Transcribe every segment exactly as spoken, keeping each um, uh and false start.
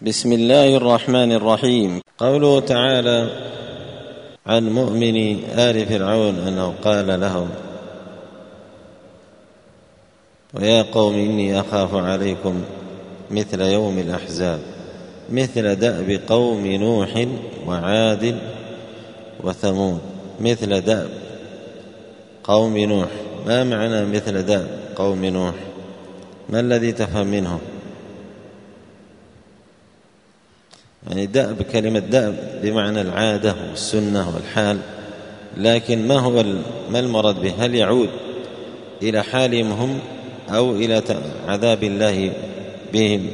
بسم الله الرحمن الرحيم. قوله تعالى عن مؤمن آل فرعون أنه قال لهم: ويا قوم إني أخاف عليكم مثل يوم الأحزاب مثل دأب قوم نوح وعاد وثمود. مثل دأب قوم نوح، ما معنى مثل دأب قوم نوح؟ ما الذي تفهم منه؟ يعني دأب، كلمة دأب بمعنى العادة والسنة والحال، لكن ما هو ما المراد به؟ هل يعود إلى حالهم هم أو إلى عذاب الله بهم؟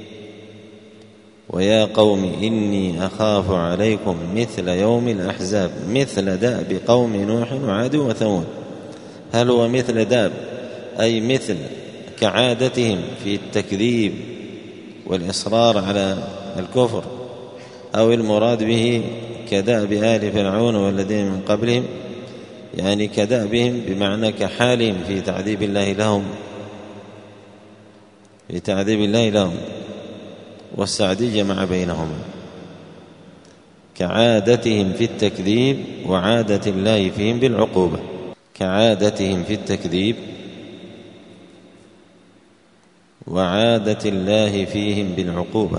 ويا قوم إني أخاف عليكم مثل يوم الأحزاب مثل دأب قوم نوح وعاد وثمود. هل هو مثل دأب أي مثل كعادتهم في التكذيب والإصرار على الكفر، أو المراد به كدأب آل فرعون والذين من قبلهم، يعني كدأبهم بمعنى كحالهم في تعذيب الله لهم في تعذيب الله لهم والسعدي جمع بينهما، كعادتهم في التكذيب وعادة الله فيهم بالعقوبة. كعادتهم في التكذيب وعادة الله فيهم بالعقوبة.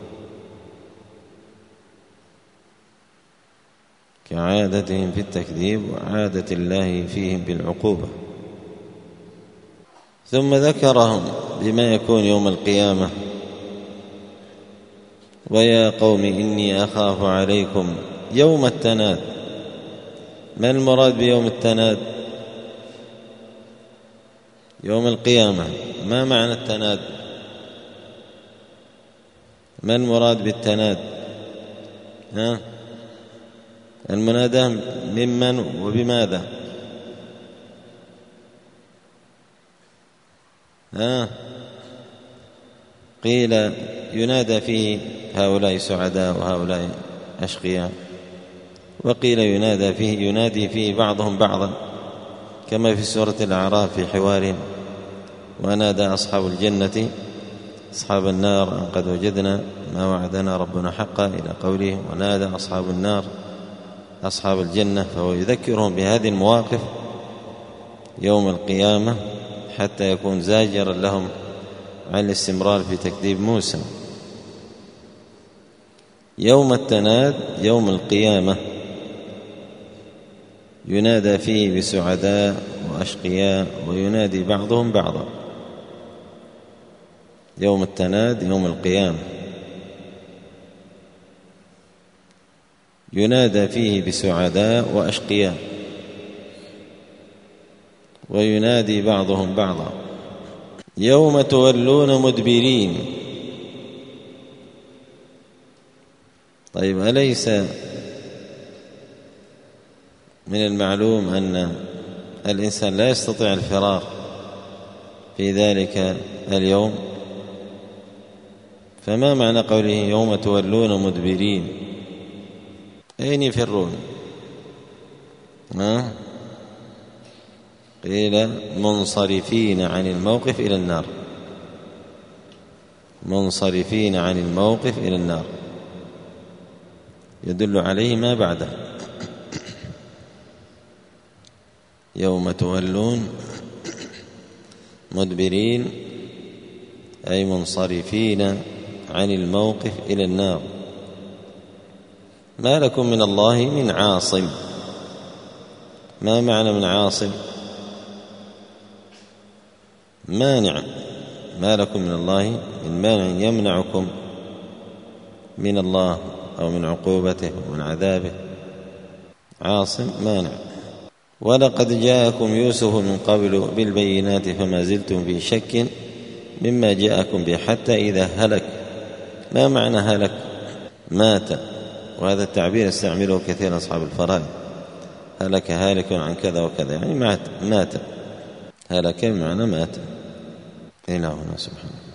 كعادتهم في التكذيب وعادة الله فيهم بالعقوبة. ثم ذكرهم بما يكون يوم القيامة: ويا قوم إني أخاف عليكم يوم التناد. ما المراد بيوم التناد؟ يوم القيامة. ما معنى التناد؟ ما المراد بالتناد؟ ها؟ المنادى ممن وبماذا؟ ها؟ قيل ينادى فيه هؤلاء سعداء وهؤلاء أشقياء، وقيل ينادى فيه ينادي فيه بعضهم بعضا، كما في سورة الأعراف في حوار: ونادى أصحاب الجنة أصحاب النار أن قد وجدنا ما وعدنا ربنا حقا، إلى قوله: ونادى أصحاب النار أصحاب الجنة. فهو يذكرهم بهذه المواقف يوم القيامة حتى يكون زاجرا لهم عن الاستمرار في تكذيب موسى. يوم التناد يوم القيامة ينادى فيه بسعداء وأشقياء وينادي بعضهم بعضا. يوم التناد يوم القيامة ينادى فيه بسعداء وأشقياء وينادي بعضهم بعضا. يوم تولون مدبرين. طيب، أليس من المعلوم أن الإنسان لا يستطيع الفرار في ذلك اليوم؟ فما معنى قوله يوم تولون مدبرين؟ أين يفرون؟ ما قيل منصرفين عن الموقف إلى النار. منصرفين عن الموقف إلى النار يدل عليه ما بعده. يوم تولون مدبرين أي منصرفين عن الموقف إلى النار. ما لكم من الله من عاصم. ما معنى من عاصم؟ مانع. ما لكم من الله من مانع يمنعكم من الله أو من عقوبته ومن عذابه. عاصم مانع. ولقد جاءكم يوسف من قبل بالبينات فما زلتم في شك مما جاءكم به حتى إذا هلك. ما معنى هلك؟ مات. وهذا التعبير يستعمله كثير أصحاب الفرائض: هلك هالك عن كذا وكذا، يعني مات. مات هلك بمعنى مات. إلى هنا سبحانه.